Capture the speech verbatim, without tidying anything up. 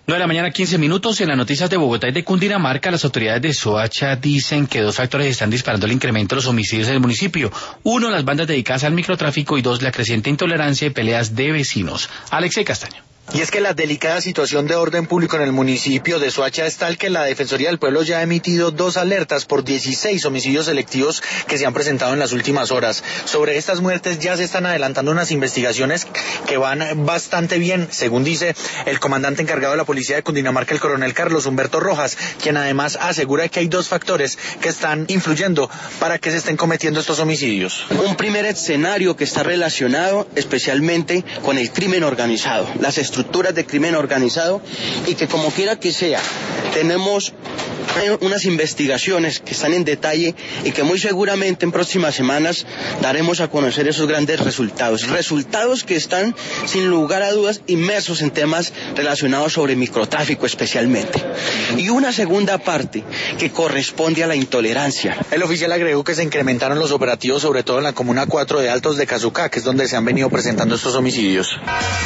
nueve de la mañana, quince minutos. En las noticias de Bogotá y de Cundinamarca, las autoridades de Soacha dicen que dos factores están disparando el incremento de los homicidios en el municipio. Uno, las bandas dedicadas al microtráfico, y dos, la creciente intolerancia y peleas de vecinos. Alexei Castaño. Y es que la delicada situación de orden público en el municipio de Soacha es tal que la Defensoría del Pueblo ya ha emitido dos alertas por dieciséis homicidios selectivos que se han presentado en las últimas horas. Sobre estas muertes ya se están adelantando unas investigaciones que van bastante bien, según dice el comandante encargado de la policía de Cundinamarca, el coronel Carlos Humberto Rojas, quien además asegura que hay dos factores que están influyendo para que se estén cometiendo estos homicidios. Un primer escenario que está relacionado especialmente con el crimen organizado, las estructuras de crimen organizado, y que como quiera que sea, tenemos unas investigaciones que están en detalle y que muy seguramente en próximas semanas daremos a conocer esos grandes resultados, resultados que están sin lugar a dudas inmersos en temas relacionados sobre microtráfico especialmente. Y una segunda parte que corresponde a la intolerancia. El oficial agregó que se incrementaron los operativos sobre todo en la comuna cuatro de Altos de Cazucá, que es donde se han venido presentando estos homicidios.